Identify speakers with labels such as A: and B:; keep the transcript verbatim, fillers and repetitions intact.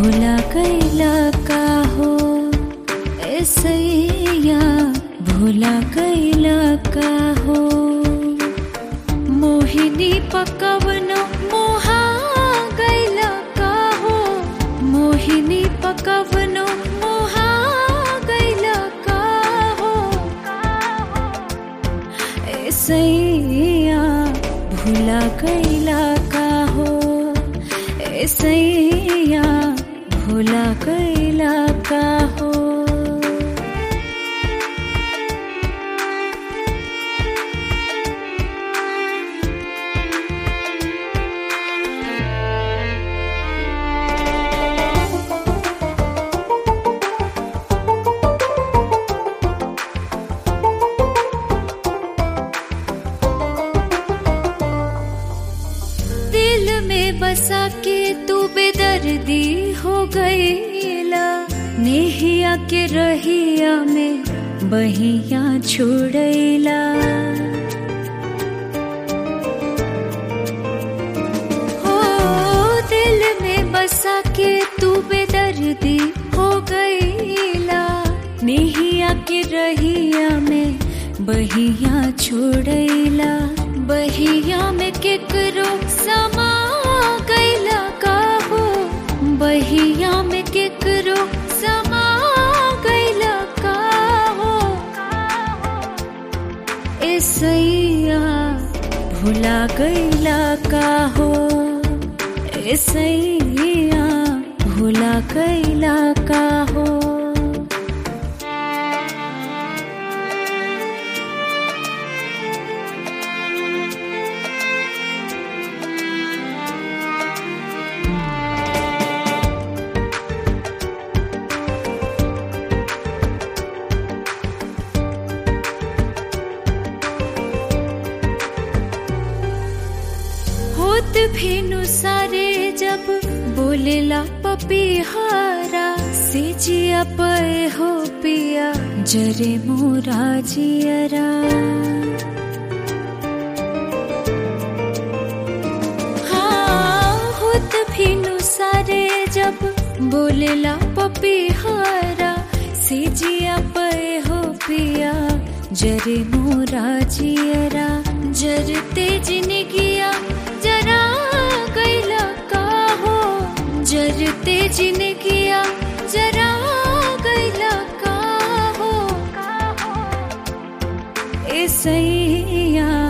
A: भुला कैला का हो ऐसैया भुला कैला का हो मोहिनी पकवनो मोहा गैला का हो मोहिनी पकवनो मोहा गैला का हो ऐसैया भुला कैला का हो ऐसैया भुला कैला का हो। दिल में बसा के तू बेदर्दी हो गईला नेहिया के रहिया में बहिया छोड़ैला हो दिल में बसा के तू बेदर्दी हो गईला नेहिया के रहिया में बहिया छोड़ैला बहिया में केकरो समा गैला का हो बहिया में केकरो समा गैला का हो ऐसैया भुला गैला का हो ऐसैया भुला गैला का हो। होत भेनु सारे जब बोलेला पपीहारा से जिया पे हो पिया जरे मोरा जियरा हाँ होत भेनु सारे जब बोलेला पपीहारा से जिया पे हो पिया जरे मोरा जियरा जरते जिनगिया जरा गैला का हो जरते जिनगिया जरा गैला का हो ऐसैया